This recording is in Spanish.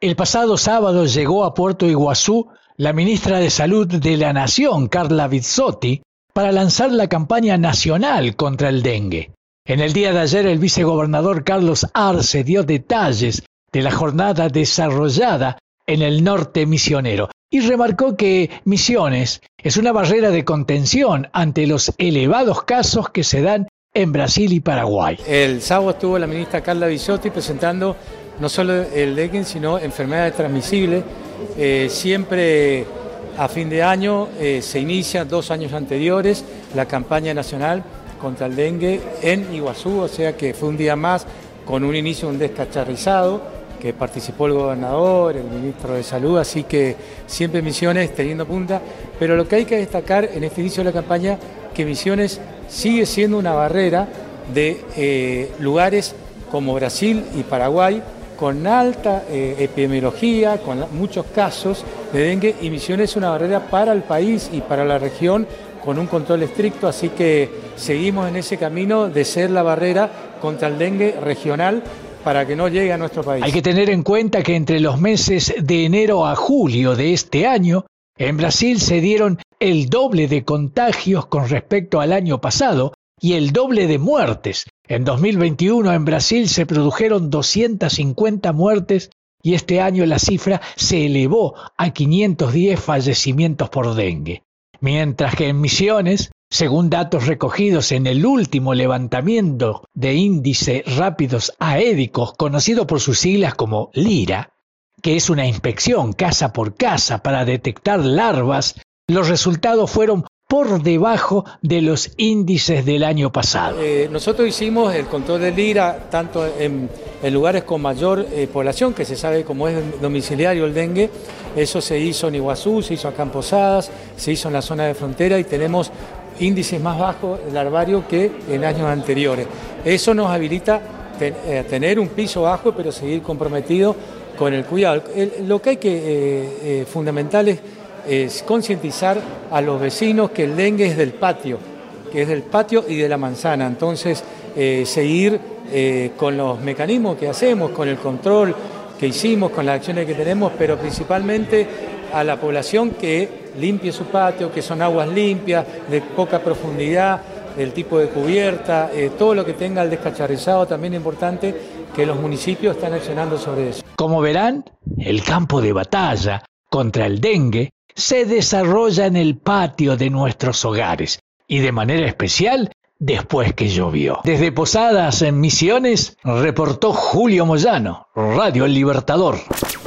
El pasado sábado llegó a Puerto Iguazú la ministra de Salud de la Nación, Carla Bizzotti, para lanzar la campaña nacional contra el dengue. En el día de ayer, el vicegobernador Carlos Arce dio detalles de la jornada desarrollada en el norte misionero y remarcó que Misiones es una barrera de contención ante los elevados casos que se dan en Brasil y Paraguay. El sábado estuvo la ministra Carla Bizzotti presentando no solo el dengue, sino enfermedades transmisibles. Siempre a fin de año se inicia, 2 años anteriores, la campaña nacional contra el dengue en Iguazú, o sea que fue un día más con un inicio, un descacharrizado, que participó el gobernador, el ministro de Salud, así que siempre Misiones teniendo punta, pero lo que hay que destacar en este inicio de la campaña, que Misiones sigue siendo una barrera de lugares como Brasil y Paraguay, con alta epidemiología, con muchos casos de dengue, y Misiones es una barrera para el país y para la región con un control estricto, así que seguimos en ese camino de ser la barrera contra el dengue regional para que no llegue a nuestro país. Hay que tener en cuenta que entre los meses de enero a julio de este año, en Brasil se dieron el doble de contagios con respecto al año pasado y el doble de muertes. En 2021 en Brasil se produjeron 250 muertes y este año la cifra se elevó a 510 fallecimientos por dengue. Mientras que en Misiones, según datos recogidos en el último levantamiento de índice rápidos aédicos, conocido por sus siglas como LIRA, que es una inspección casa por casa para detectar larvas, los resultados fueron por debajo de los índices del año pasado. Nosotros hicimos el control del LIRA tanto en lugares con mayor población, que se sabe cómo es domiciliario el dengue. Eso se hizo en Iguazú, se hizo acá en Posadas, se hizo en la zona de frontera y tenemos índices más bajos de larvario que en años anteriores. Eso nos habilita a tener un piso bajo, pero seguir comprometido con el cuidado. Lo que hay que fundamental es concientizar a los vecinos que el dengue es del patio, y de la manzana. Entonces, seguir con los mecanismos que hacemos, con el control que hicimos, con las acciones que tenemos, pero principalmente a la población que limpie su patio, que son aguas limpias, de poca profundidad, del tipo de cubierta, todo lo que tenga el descacharrizado. También es importante que los municipios están accionando sobre eso. Como verán, el campo de batalla contra el dengue se desarrolla en el patio de nuestros hogares y de manera especial después que llovió. Desde Posadas, en Misiones, reportó Julio Moyano, Radio El Libertador.